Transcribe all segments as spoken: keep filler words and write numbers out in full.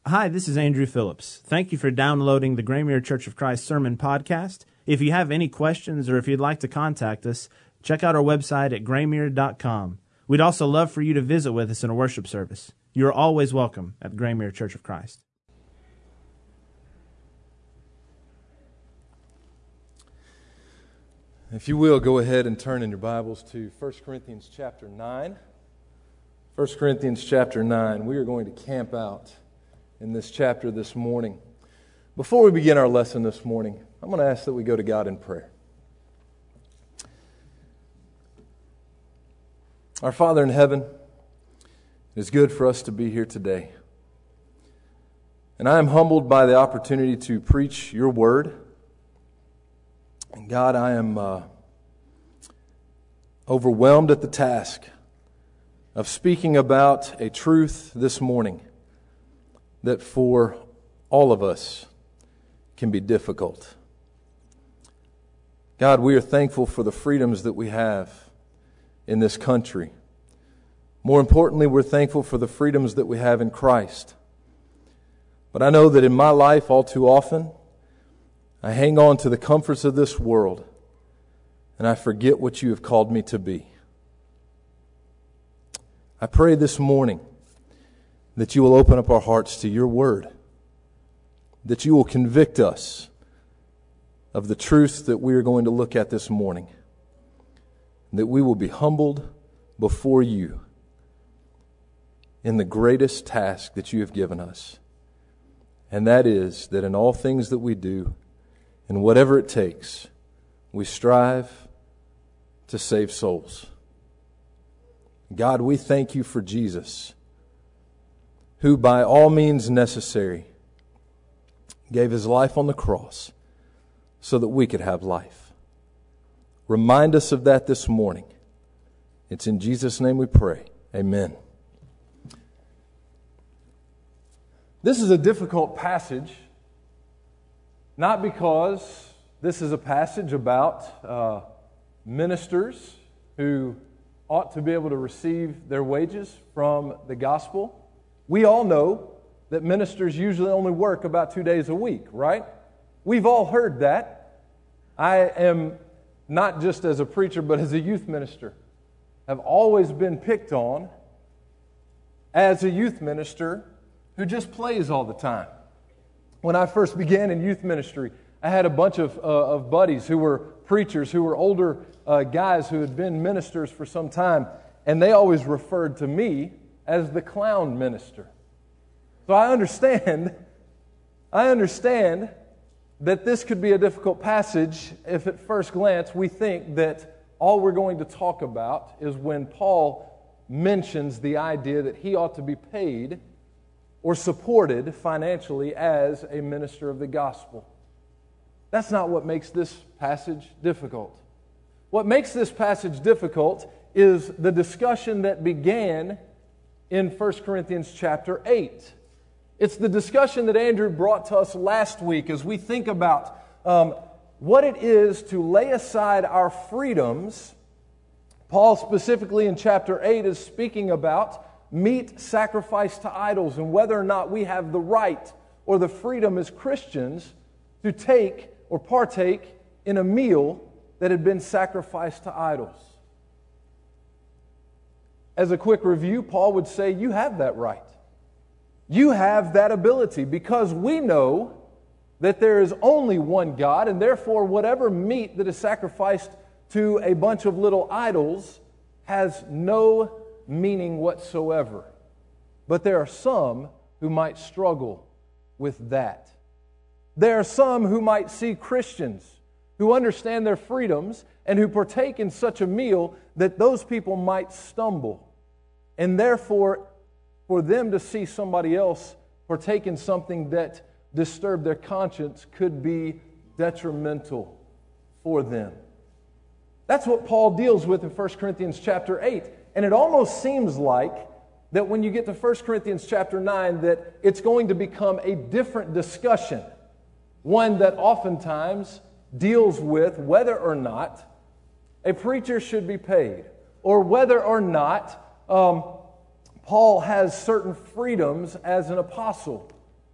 Hi, this is Andrew Phillips. Thank you for downloading the Graymere Church of Christ Sermon Podcast. If you have any questions or if you'd like to contact us, check out our website at graymere dot com. We'd also love for you to visit with us in a worship service. You are always welcome at the Graymere Church of Christ. If you will, go ahead and turn in your Bibles to First Corinthians chapter nine. First Corinthians chapter nine. We are going to camp out in this chapter this morning. Before we begin our lesson this morning, I'm going to ask that we go to God in prayer. Our Father in heaven, it is good for us to be here today. And I am humbled by the opportunity to preach your word. And God, I am uh, overwhelmed at the task of speaking about a truth this morning that for all of us can be difficult. God, we are thankful for the freedoms that we have in this country. More importantly, we're thankful for the freedoms that we have in Christ. But I know that in my life, all too often, I hang on to the comforts of this world and I forget what you have called me to be. I pray this morning that you will open up our hearts to your word, that you will convict us of the truths that we are going to look at this morning, that we will be humbled before you in the greatest task that you have given us, and that is that in all things that we do, and whatever it takes, we strive to save souls. God, we thank you for Jesus, who by all means necessary gave his life on the cross so that we could have life. Remind us of that this morning. It's in Jesus' name we pray. Amen. This is a difficult passage, not because this is a passage about uh, ministers who ought to be able to receive their wages from the gospel. We all know that ministers usually only work about two days a week, right? We've all heard that. I am, not just as a preacher, but as a youth minister, have always been picked on as a youth minister who just plays all the time. When I first began in youth ministry, I had a bunch of, uh, of buddies who were preachers, who were older uh, guys who had been ministers for some time, and they always referred to me as the clown minister. So I understand, I understand that this could be a difficult passage if at first glance we think that all we're going to talk about is when Paul mentions the idea that he ought to be paid or supported financially as a minister of the gospel. That's not what makes this passage difficult. What makes this passage difficult is the discussion that began in First Corinthians chapter eight. It's the discussion that Andrew brought to us last week as we think about um, what it is to lay aside our freedoms. Paul specifically in chapter eight is speaking about meat sacrificed to idols and whether or not we have the right or the freedom as Christians to take or partake in a meal that had been sacrificed to idols. As a quick review, Paul would say you have that right. You have that ability because we know that there is only one God, and therefore whatever meat that is sacrificed to a bunch of little idols has no meaning whatsoever. But there are some who might struggle with that. There are some who might see Christians who understand their freedoms and who partake in such a meal that those people might stumble. And therefore, for them to see somebody else partake in something that disturbed their conscience could be detrimental for them. That's what Paul deals with in First Corinthians chapter eight. And it almost seems like that when you get to First Corinthians chapter nine, that it's going to become a different discussion. One that oftentimes deals with whether or not a preacher should be paid, or whether or not um, Paul has certain freedoms as an apostle,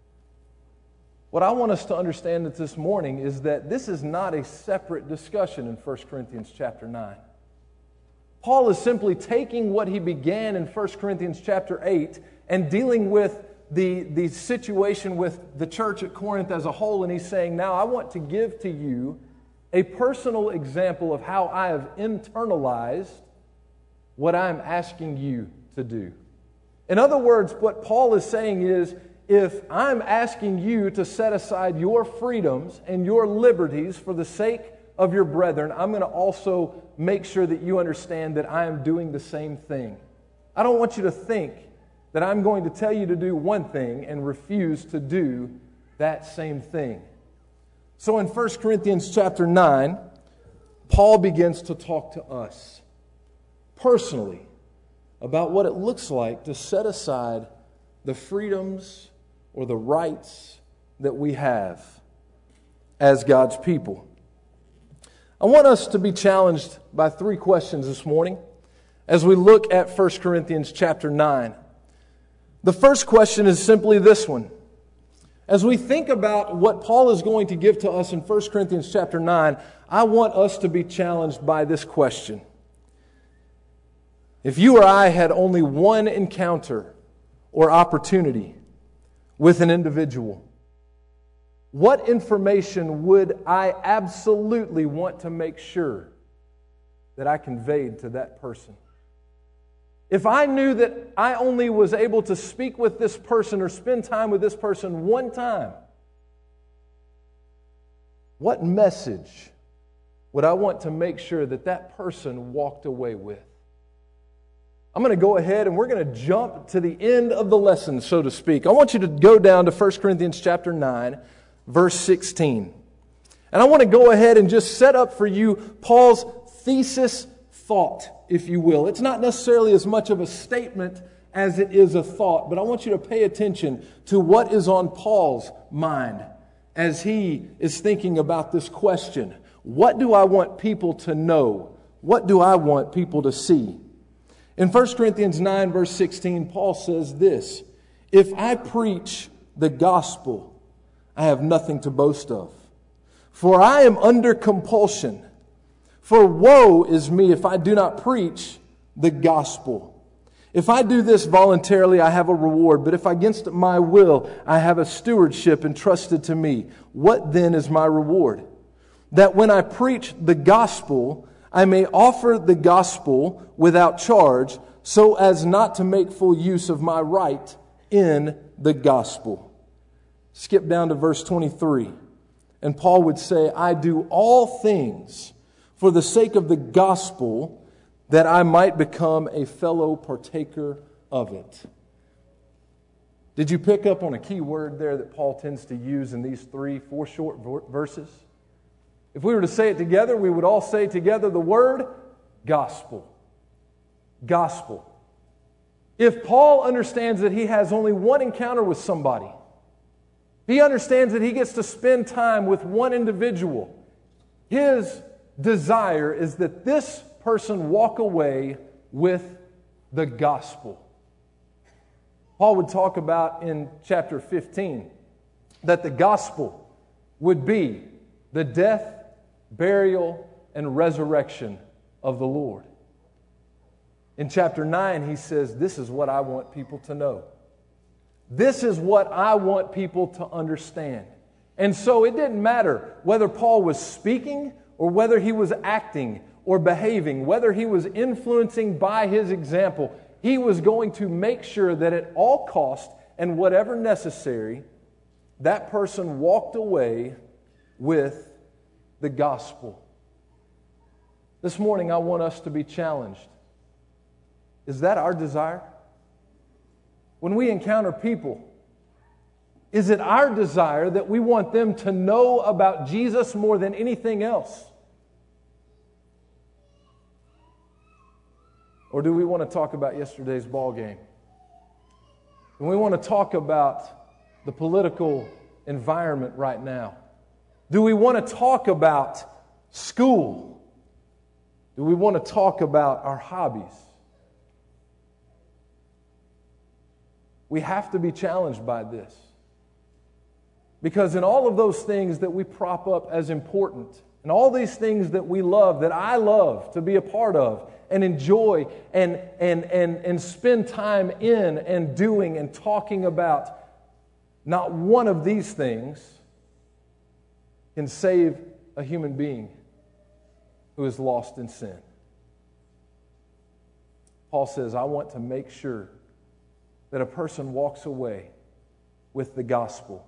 What I want us to understand this morning is that this is not a separate discussion in First Corinthians chapter nine. Paul is simply taking what he began in First Corinthians chapter eight and dealing with the, the situation with the church at Corinth as a whole, and he's saying, now I want to give to you a personal example of how I have internalized what I'm asking you to do. In other words, what Paul is saying is, if I'm asking you to set aside your freedoms and your liberties for the sake of your brethren, I'm going to also make sure that you understand that I am doing the same thing. I don't want you to think that I'm going to tell you to do one thing and refuse to do that same thing. So in First Corinthians chapter nine, Paul begins to talk to us personally about what it looks like to set aside the freedoms or the rights that we have as God's people. I want us to be challenged by three questions this morning as we look at First Corinthians chapter nine. The first question is simply this one. As we think about what Paul is going to give to us in First Corinthians chapter nine, I want us to be challenged by this question. If you or I had only one encounter or opportunity with an individual, what information would I absolutely want to make sure that I conveyed to that person? If I knew that I only was able to speak with this person or spend time with this person one time, what message would I want to make sure that that person walked away with? I'm going to go ahead and we're going to jump to the end of the lesson, so to speak. I want you to go down to First Corinthians chapter nine, verse sixteen. And I want to go ahead and just set up for you Paul's thesis thought, if you will. It's not necessarily as much of a statement as it is a thought, but I want you to pay attention to what is on Paul's mind as he is thinking about this question. What do I want people to know? What do I want people to see? In First Corinthians nine, verse sixteen, Paul says this, if I preach the gospel, I have nothing to boast of, for I am under compulsion. For woe is me if I do not preach the gospel. If I do this voluntarily, I have a reward, but if against my will, I have a stewardship entrusted to me. What then is my reward? That when I preach the gospel, I may offer the gospel without charge, so as not to make full use of my right in the gospel. Skip down to verse twenty-three. And Paul would say, I do all things for the sake of the gospel, that I might become a fellow partaker of it. Did you pick up on a key word there that Paul tends to use in these three, four short verses? If we were to say it together, we would all say together the word gospel. Gospel. If Paul understands that he has only one encounter with somebody, he understands that he gets to spend time with one individual, his desire is that this person walk away with the gospel. Paul would talk about in chapter fifteen that the gospel would be the death, burial, and resurrection of the Lord. In chapter nine, he says, this is what I want people to know. This is what I want people to understand. And so it didn't matter whether Paul was speaking or whether he was acting or behaving, whether he was influencing by his example. He was going to make sure that at all cost and whatever necessary, that person walked away with the gospel. This morning, I want us to be challenged. Is that our desire? When we encounter people, is it our desire that we want them to know about Jesus more than anything else? Or do we want to talk about yesterday's ball game? And we want to talk about the political environment right now? Do we want to talk about school? Do we want to talk about our hobbies? We have to be challenged by this. Because in all of those things that we prop up as important, and all these things that we love, that I love to be a part of, and enjoy, and, and, and, and spend time in, and doing, and talking about, not one of these things can save a human being who is lost in sin. Paul says, I want to make sure that a person walks away with the gospel.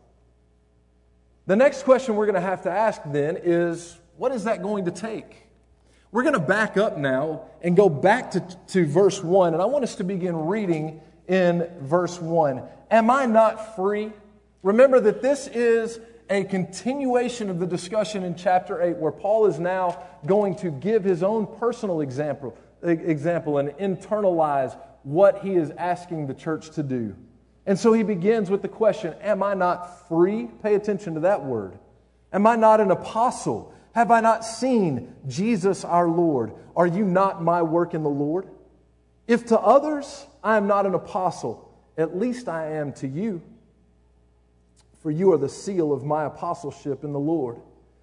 The next question we're going to have to ask then is, what is that going to take? We're going to back up now and go back to, to verse one, and I want us to begin reading in verse one. Am I not free? Remember that this is a continuation of the discussion in chapter eight, where Paul is now going to give his own personal example, example and internalize what he is asking the church to do. And so he begins with the question, am I not free? Pay attention to that word. Am I not an apostle? Have I not seen Jesus our Lord? Are you not my work in the Lord? If to others I am not an apostle, at least I am to you. For you are the seal of my apostleship in the Lord.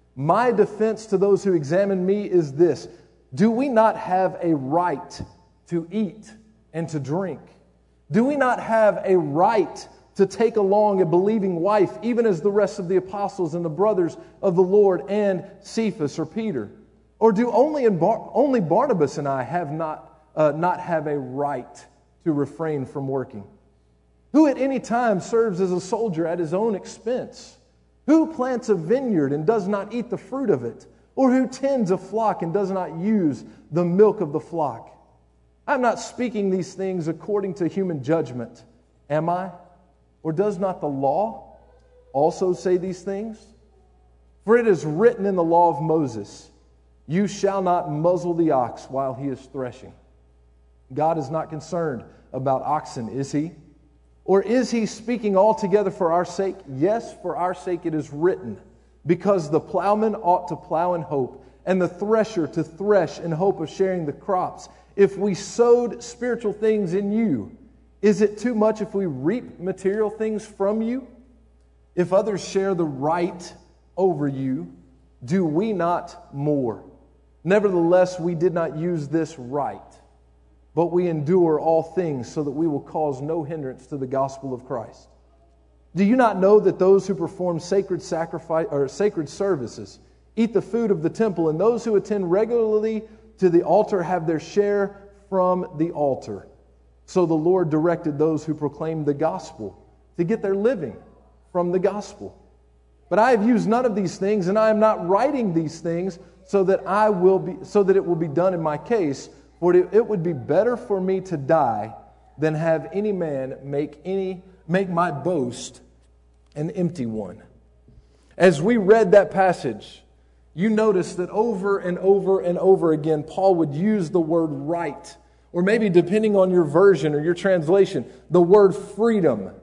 My defense to those who examine me is this: do we not have a right to eat and to drink? Do we not have a right to take along a believing wife, even as the rest of the apostles and the brothers of the Lord and Cephas or Peter? Or do only in Bar- only Barnabas and I have not uh, not have a right to refrain from working? Who at any time serves as a soldier at his own expense? Who plants a vineyard and does not eat the fruit of it? Or who tends a flock and does not use the milk of the flock? I'm not speaking these things according to human judgment, am I? Or does not the law also say these things? For it is written in the law of Moses, you shall not muzzle the ox while he is threshing. God is not concerned about oxen, is he? Or is he speaking altogether for our sake? Yes, for our sake it is written, because the plowman ought to plow in hope, and the thresher to thresh in hope of sharing the crops. If we sowed spiritual things in you, is it too much if we reap material things from you? If others share the right over you, do we not more? Nevertheless, we did not use this right, but we endure all things so that we will cause no hindrance to the gospel of Christ. Do you not know that those who perform sacred sacrifice or sacred services eat the food of the temple, and those who attend regularly to the altar have their share from the altar? So the Lord directed those who proclaim the gospel to get their living from the gospel. But I have used none of these things, and I am not writing these things so that I will be so that it will be done in my case. For it, it would be better for me to die than have any man make any make my boast an empty one. As we read that passage, you notice that over and over and over again, Paul would use the word right, or maybe depending on your version or your translation, the word freedom.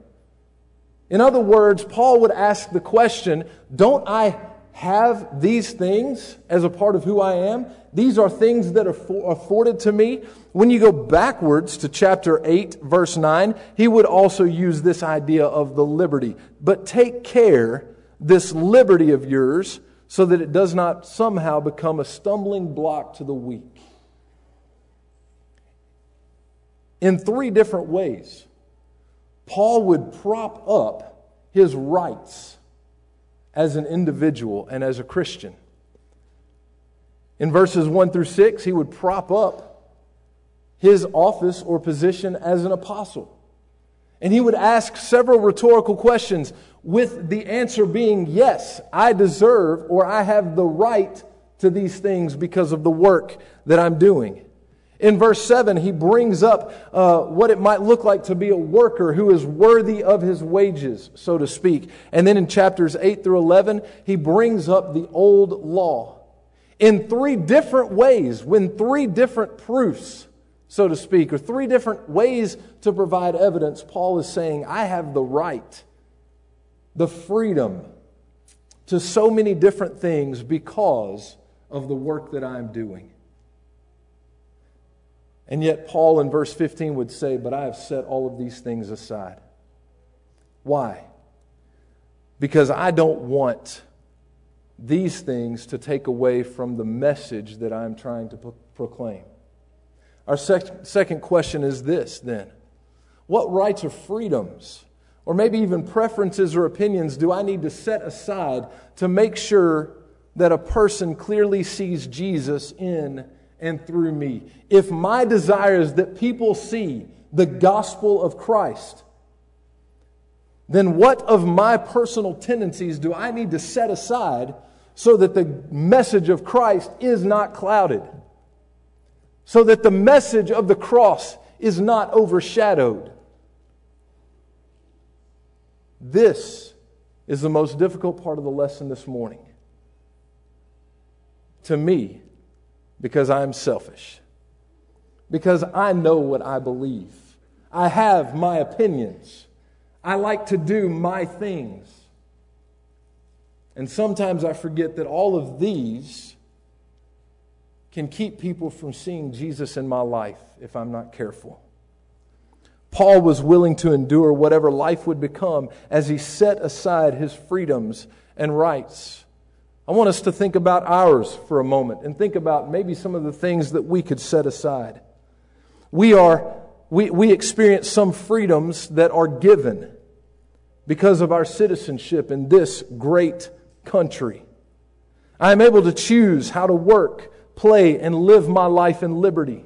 In other words, Paul would ask the question, don't I have these things as a part of who I am? These are things that are afforded to me. When you go backwards to chapter eight, verse nine, he would also use this idea of the liberty. But take care, this liberty of yours, so that it does not somehow become a stumbling block to the weak. In three different ways, Paul would prop up his rights as an individual and as a Christian. In verses one through six, he would prop up his office or position as an apostle. And he would ask several rhetorical questions, with the answer being, yes, I deserve or I have the right to these things because of the work that I'm doing. In verse seven, he brings up uh, what it might look like to be a worker who is worthy of his wages, so to speak. And then in chapters eight through eleven, he brings up the old law. In three different ways, when three different proofs, so to speak, or three different ways to provide evidence, Paul is saying, I have the right, the freedom to so many different things because of the work that I'm doing. And yet Paul in verse fifteen would say, but I have set all of these things aside. Why? because I don't want these things to take away from the message that I'm trying to pro- proclaim. Our sec- second question is this then. What rights or freedoms, or maybe even preferences or opinions, do I need to set aside to make sure that a person clearly sees Jesus in and through me? If my desire is that people see the gospel of Christ, then what of my personal tendencies do I need to set aside so that the message of Christ is not clouded? So that the message of the cross is not overshadowed? This is the most difficult part of the lesson this morning. To me, because I am selfish. Because I know what I believe. I have my opinions. I like to do my things. And sometimes I forget that all of these can keep people from seeing Jesus in my life if I'm not careful. Paul was willing to endure whatever life would become as he set aside his freedoms and rights. I want us to think about ours for a moment and think about maybe some of the things that we could set aside. We are we, we experience some freedoms that are given because of our citizenship in this great country. I am able to choose how to work, play, and live my life in liberty.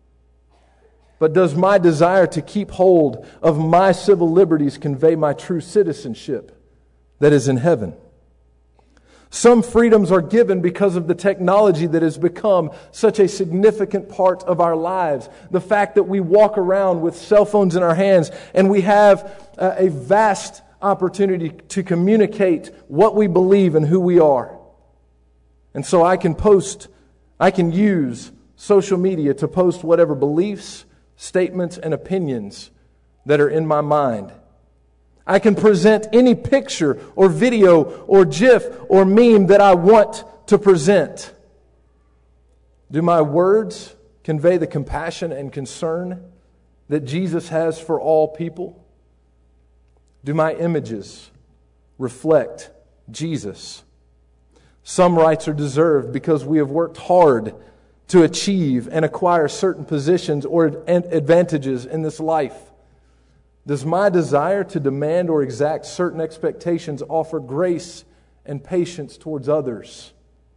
But does my desire to keep hold of my civil liberties convey my true citizenship that is in heaven? Some freedoms are given because of the technology that has become such a significant part of our lives. The fact that we walk around with cell phones in our hands and we have a vast opportunity to communicate what we believe and who we are. And so I can post, I can use social media to post whatever beliefs, statements, and opinions that are in my mind. I can present any picture or video or GIF or meme that I want to present. Do my words convey the compassion and concern that Jesus has for all people? Do my images reflect Jesus? Some rights are deserved because we have worked hard to achieve and acquire certain positions or advantages in this life. Does my desire to demand or exact certain expectations offer grace and patience towards others?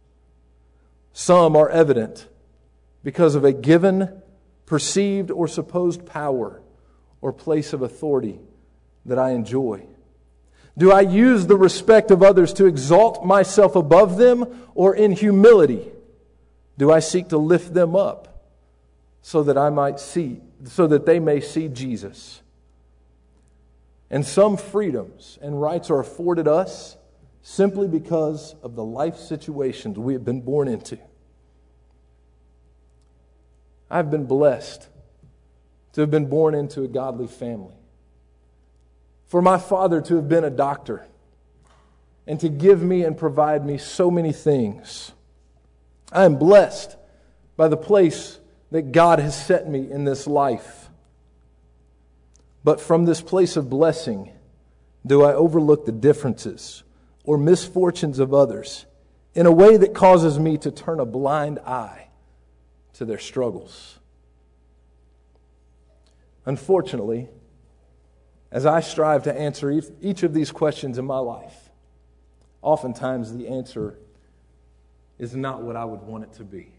Some are evident because of a given, perceived, or supposed power or place of authority that I enjoy. Do I use the respect of others to exalt myself above them, or in humility do I seek to lift them up so that I might see, so that they may see Jesus? And some freedoms and rights are afforded us simply because of the life situations we have been born into. I've been blessed to have been born into a godly family. For my father to have been a doctor and to give me and provide me so many things. I am blessed by the place that God has set me in this life. But from this place of blessing, do I overlook the differences or misfortunes of others in a way that causes me to turn a blind eye to their struggles? Unfortunately, as I strive to answer each of these questions in my life, oftentimes the answer is not what I would want it to be.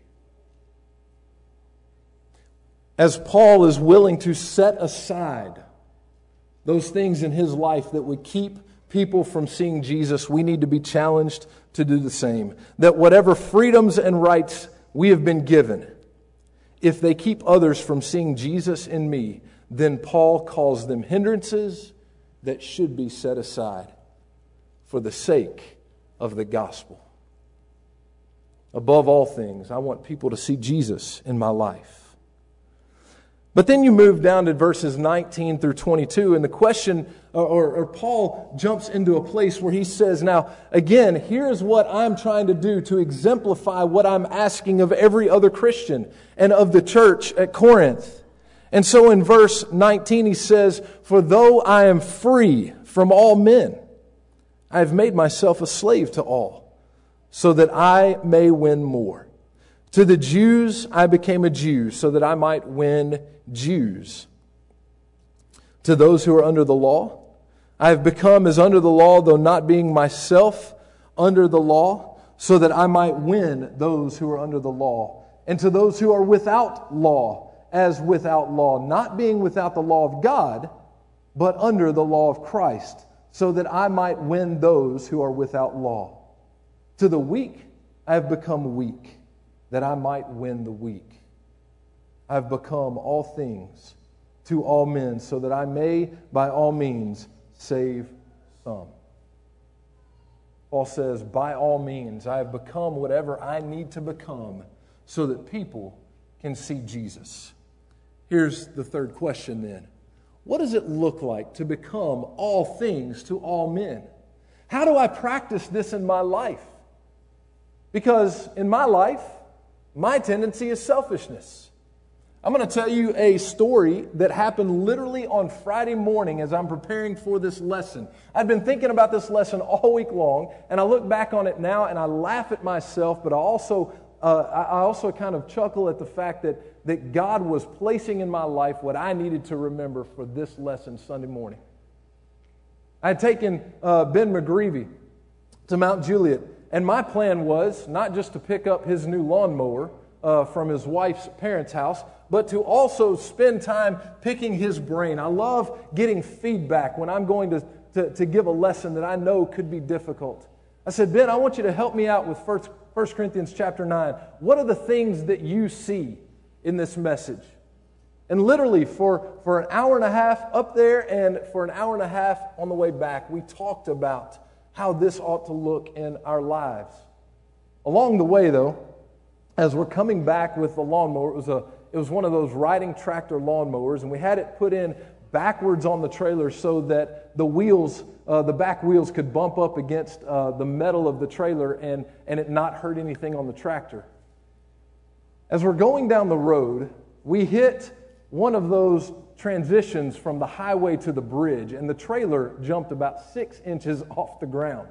As Paul is willing to set aside those things in his life that would keep people from seeing Jesus, we need to be challenged to do the same. That whatever freedoms and rights we have been given, if they keep others from seeing Jesus in me, then Paul calls them hindrances that should be set aside for the sake of the gospel. Above all things, I want people to see Jesus in my life. But then you move down to verses nineteen through twenty-two, and the question, or, or Paul jumps into a place where he says, now, again, here's what I'm trying to do to exemplify what I'm asking of every other Christian and of the church at Corinth. And so in verse nineteen he says, for though I am free from all men, I have made myself a slave to all, so that I may win more. To the Jews I became a Jew, so that I might win Jews. To those who are under the law, I have become as under the law, though not being myself under the law, so that I might win those who are under the law. And to those who are without law, as without law, not being without the law of God, but under the law of Christ, so that I might win those who are without law. To the weak I have become weak, that I might win the weak. I have become all things to all men, so that I may by all means save some. Paul says, by all means, I have become whatever I need to become so that people can see Jesus. Here's the third question then. What does it look like to become all things to all men? How do I practice this in my life? Because in my life, my tendency is selfishness. I'm going to tell you a story that happened literally on Friday morning as I'm preparing for this lesson. I've been thinking about this lesson all week long, and I look back on it now and I laugh at myself, but I also uh, I also kind of chuckle at the fact that, that God was placing in my life what I needed to remember for this lesson Sunday morning. I had taken uh, Ben McGreevy to Mount Juliet, and my plan was not just to pick up his new lawnmower uh, from his wife's parents' house, but to also spend time picking his brain. I love getting feedback when I'm going to, to, to give a lesson that I know could be difficult. I said, Ben, I want you to help me out with First Corinthians chapter nine. What are the things that you see in this message? And literally for, for an hour and a half up there and for an hour and a half on the way back, we talked about how this ought to look in our lives. Along the way, though, as we're coming back with the lawnmower, it was a It was one of those riding tractor lawnmowers, and we had it put in backwards on the trailer so that the wheels, uh, the back wheels could bump up against uh, the metal of the trailer and, and it not hurt anything on the tractor. As we're going down the road, we hit one of those transitions from the highway to the bridge, and the trailer jumped about six inches off the ground.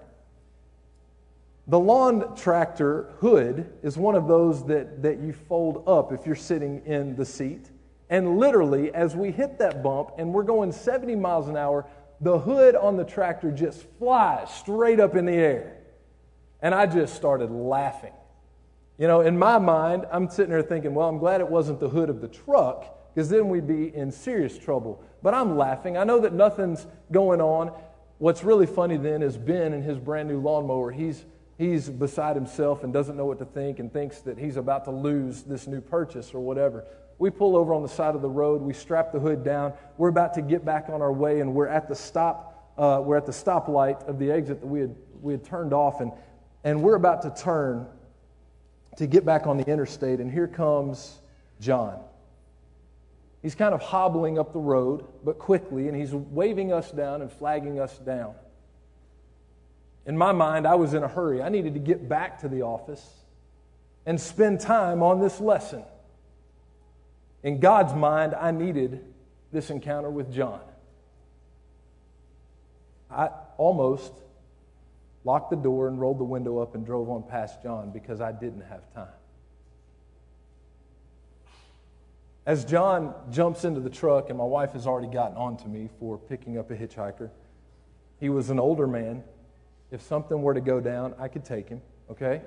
The lawn tractor hood is one of those that, that you fold up if you're sitting in the seat. And literally, as we hit that bump and we're going seventy miles an hour, the hood on the tractor just flies straight up in the air. And I just started laughing. You know, in my mind, I'm sitting there thinking, well, I'm glad it wasn't the hood of the truck, because then we'd be in serious trouble. But I'm laughing. I know that nothing's going on. What's really funny then is Ben and his brand new lawnmower, he's He's beside himself and doesn't know what to think and thinks that he's about to lose this new purchase or whatever. We pull over on the side of the road. We strap the hood down. We're about to get back on our way, and we're at the stop. Uh, we're at the stoplight of the exit that we had we had turned off, and and we're about to turn to get back on the interstate. And here comes John. He's kind of hobbling up the road, but quickly, and he's waving us down and flagging us down. In my mind, I was in a hurry. I needed to get back to the office and spend time on this lesson. In God's mind, I needed this encounter with John. I almost locked the door and rolled the window up and drove on past John because I didn't have time. As John jumps into the truck, and my wife has already gotten on to me for picking up a hitchhiker, he was an older man. If something were to go down, I could take him, okay?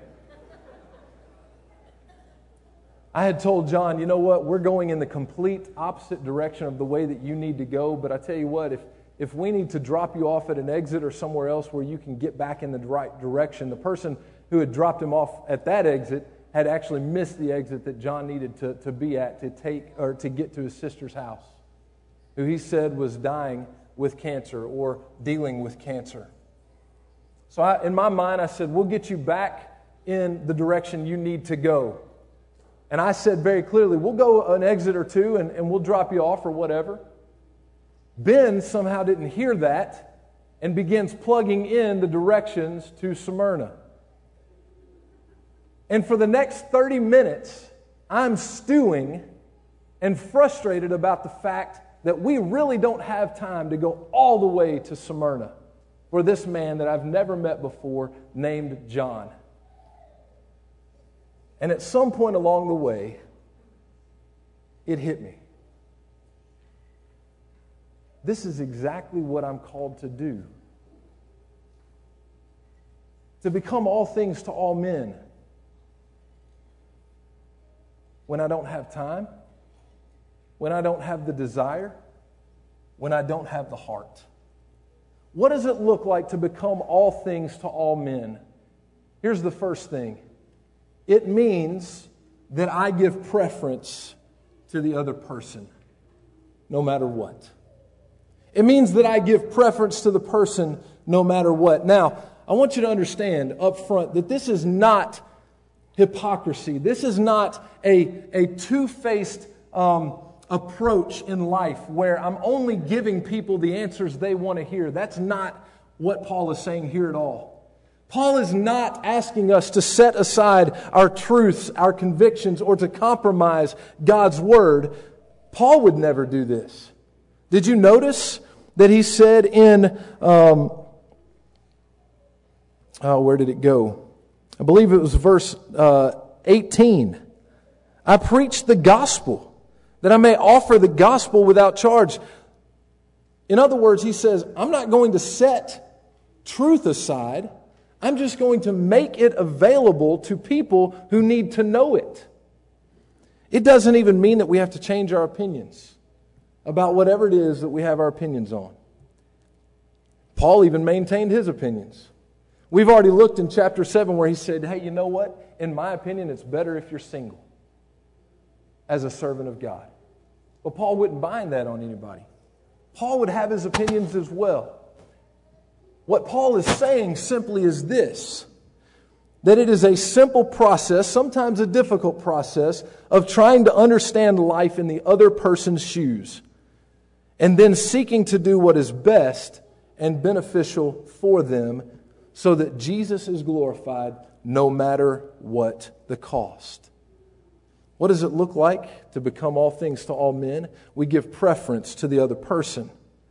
I had told John, you know what, we're going in the complete opposite direction of the way that you need to go, but I tell you what, if, if we need to drop you off at an exit or somewhere else where you can get back in the right direction, the person who had dropped him off at that exit had actually missed the exit that John needed to, to be at to take or to get to his sister's house, who he said was dying with cancer or dealing with cancer. So I, in my mind, I said, we'll get you back in the direction you need to go. And I said very clearly, we'll go an exit or two and, and we'll drop you off or whatever. Ben somehow didn't hear that and begins plugging in the directions to Smyrna. And for the next thirty minutes, I'm stewing and frustrated about the fact that we really don't have time to go all the way to Smyrna. for this man that I've never met before named John. And at some point along the way, it hit me. This is exactly what I'm called to do. To become all things to all men. When I don't have time, when I don't have the desire, when I don't have the heart. What does it look like to become all things to all men? Here's the first thing. It means that I give preference to the other person, no matter what. It means that I give preference to the person no matter what. Now, I want you to understand up front that this is not hypocrisy. This is not a, a two-faced um, approach in life where I'm only giving people the answers they want to hear. That's not what Paul is saying here at all. Paul is not asking us to set aside our truths, our convictions, or to compromise God's word. Paul would never do this. Did you notice that he said in, um, oh, where did it go? I believe it was verse uh, eighteen. I preach the gospel, that I may offer the gospel without charge. In other words, he says, I'm not going to set truth aside. I'm just going to make it available to people who need to know it. It doesn't even mean that we have to change our opinions about whatever it is that we have our opinions on. Paul even maintained his opinions. We've already looked in chapter seven where he said, hey, you know what? In my opinion, it's better if you're single as a servant of God. But Paul wouldn't bind that on anybody. Paul would have his opinions as well. What Paul is saying simply is this, that it is a simple process, sometimes a difficult process, of trying to understand life in the other person's shoes and then seeking to do what is best and beneficial for them so that Jesus is glorified no matter what the cost. What does it look like to become all things to all men? We give preference to the other person.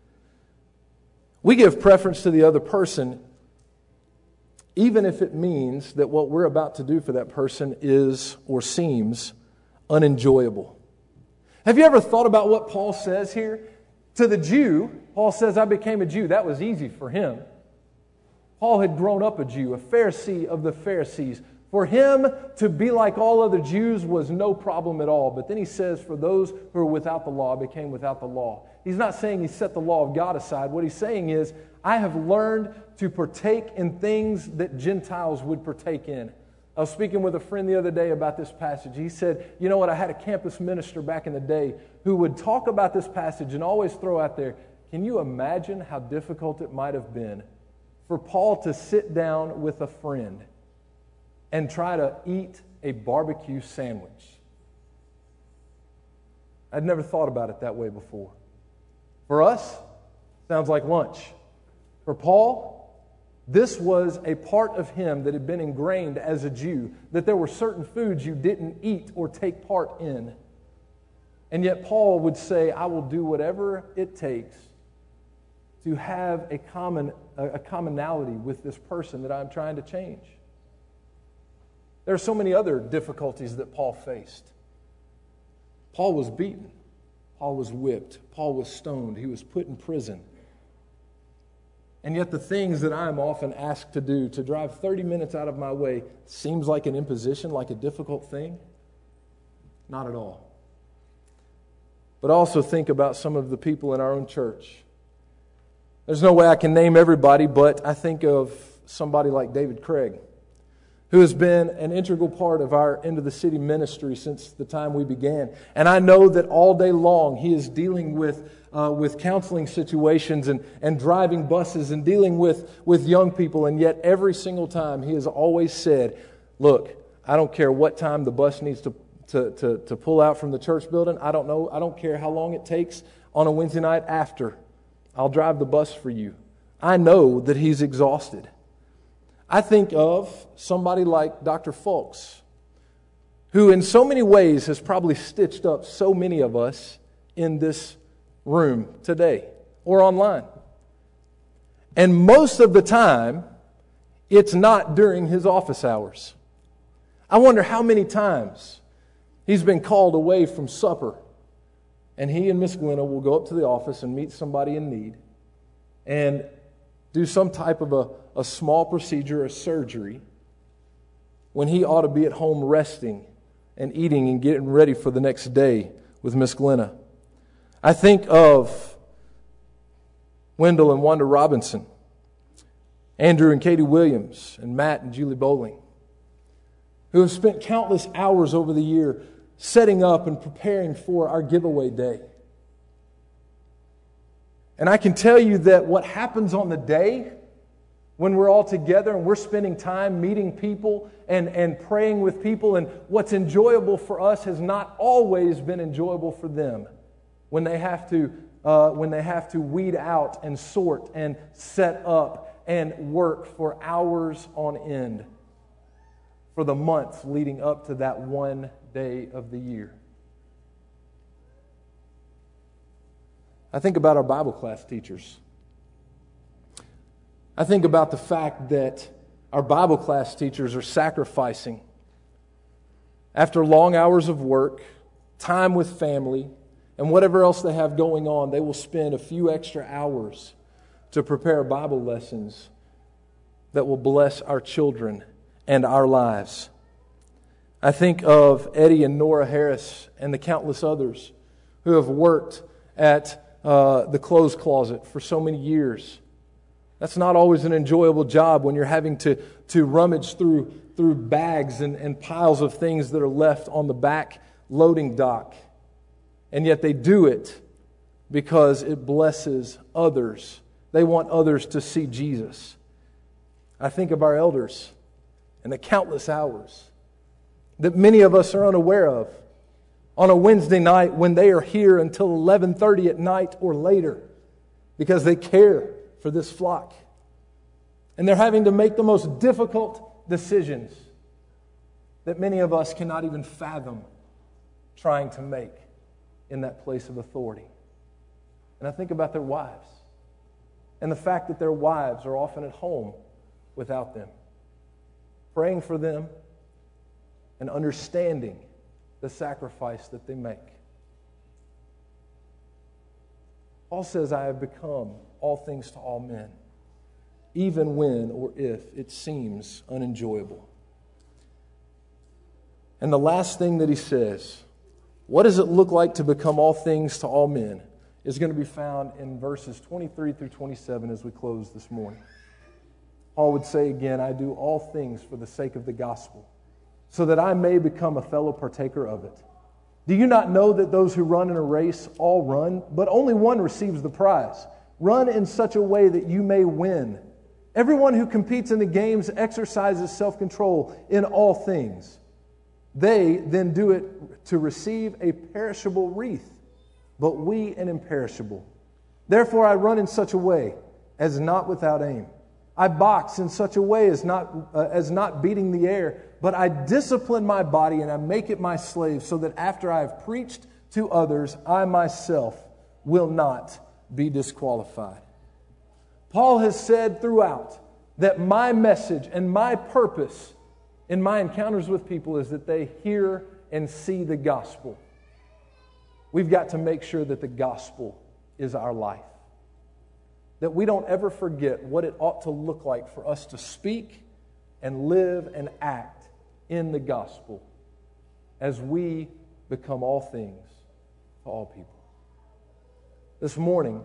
We give preference to the other person even if it means that what we're about to do for that person is or seems unenjoyable. Have you ever thought about what Paul says here? To the Jew, Paul says, I became a Jew. That was easy for him. Paul had grown up a Jew, a Pharisee of the Pharisees. For him to be like all other Jews was no problem at all. But then he says, for those who are without the law, became without the law. He's not saying he set the law of God aside. What he's saying is, I have learned to partake in things that Gentiles would partake in. I was speaking with a friend the other day about this passage. He said, you know what, I had a campus minister back in the day who would talk about this passage and always throw out there, can you imagine how difficult it might have been for Paul to sit down with a friend and try to eat a barbecue sandwich? I'd never thought about it that way before. For us, sounds like lunch. For Paul, this was a part of him that had been ingrained as a Jew, that there were certain foods you didn't eat or take part in. And yet Paul would say, I will do whatever it takes to have a common a commonality with this person that I'm trying to change. There are so many other difficulties that Paul faced. Paul was beaten. Paul was whipped. Paul was stoned. He was put in prison. And yet the things that I'm often asked to do, to drive thirty minutes out of my way, seems like an imposition, like a difficult thing. Not at all. But also think about some of the people in our own church. There's no way I can name everybody, but I think of somebody like David Craig, who has been an integral part of our Into the City ministry since the time we began. And I know that all day long he is dealing with uh, with counseling situations and, and driving buses and dealing with, with young people. And yet every single time he has always said, look, I don't care what time the bus needs to, to, to, to pull out from the church building. I don't know. I don't care how long it takes on a Wednesday night after. I'll drive the bus for you. I know that he's exhausted. I think of somebody like Doctor Fulks, who in so many ways has probably stitched up so many of us in this room today or online. And most of the time, it's not during his office hours. I wonder how many times he's been called away from supper, and he and Miss Glenna will go up to the office and meet somebody in need and do some type of a, a small procedure, a surgery, when he ought to be at home resting and eating and getting ready for the next day with Miss Glenna. I think of Wendell and Wanda Robinson, Andrew and Katie Williams, and Matt and Julie Bowling, who have spent countless hours over the year setting up and preparing for our giveaway day. And I can tell you that what happens on the day when we're all together and we're spending time meeting people and, and praying with people, and what's enjoyable for us has not always been enjoyable for them when they have to, uh, when they have to weed out and sort and set up and work for hours on end for the months leading up to that one day of the year. I think about our Bible class teachers. I think about the fact that our Bible class teachers are sacrificing after long hours of work, time with family, and whatever else they have going on. They will spend a few extra hours to prepare Bible lessons that will bless our children and our lives. I think of Eddie and Nora Harris and the countless others who have worked at uh, the clothes closet for so many years. That's not always an enjoyable job when you're having to, to rummage through, through bags and, and piles of things that are left on the back loading dock. And yet they do it because it blesses others. They want others to see Jesus. I think of our elders and the countless hours that many of us are unaware of on a Wednesday night when they are here until eleven thirty at night or later because they care for this flock. And they're having to make the most difficult decisions that many of us cannot even fathom trying to make in that place of authority. And I think about their wives and the fact that their wives are often at home without them, praying for them and understanding the sacrifice that they make. Paul says, I have become all things to all men, even when or if it seems unenjoyable. And the last thing that he says, what does it look like to become all things to all men, is going to be found in verses twenty-three through twenty-seven as we close this morning. Paul would say again, I do all things for the sake of the gospel, so that I may become a fellow partaker of it. Do you not know that those who run in a race all run, but only one receives the prize? Run in such a way that you may win. Everyone who competes in the games exercises self-control in all things. They then do it to receive a perishable wreath, but we an imperishable. Therefore I run in such a way as not without aim. I box in such a way as not, uh, as not beating the air, but I discipline my body and I make it my slave, so that after I have preached to others, I myself will not be disqualified. Paul has said throughout that my message and my purpose in my encounters with people is that they hear and see the gospel. We've got to make sure that the gospel is our life. That we don't ever forget what it ought to look like for us to speak and live and act in the gospel as we become all things to all people. This morning,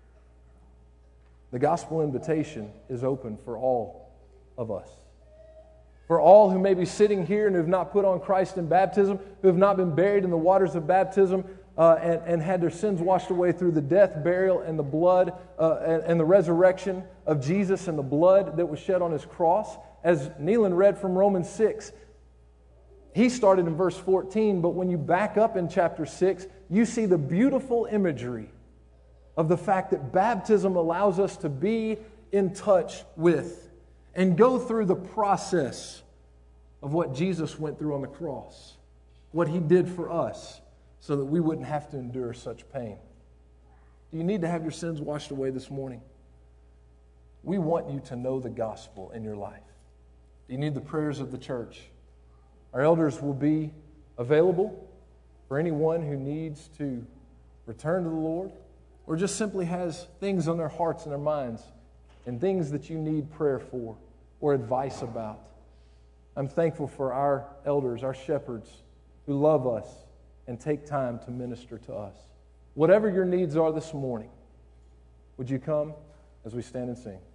the gospel invitation is open for all of us. For all who may be sitting here and who have not put on Christ in baptism, who have not been buried in the waters of baptism, uh, and, and had their sins washed away through the death, burial, and the blood, uh, and, and the resurrection of Jesus and the blood that was shed on His cross. As Neelan read from Romans six, he started in verse fourteen, but when you back up in chapter six, you see the beautiful imagery of the fact that baptism allows us to be in touch with and go through the process of what Jesus went through on the cross, what He did for us, so that we wouldn't have to endure such pain. Do you need to have your sins washed away this morning? We want you to know the gospel in your life. You need the prayers of the church. Our elders will be available for anyone who needs to return to the Lord or just simply has things on their hearts and their minds and things that you need prayer for or advice about. I'm thankful for our elders, our shepherds, who love us and take time to minister to us. Whatever your needs are this morning, would you come as we stand and sing?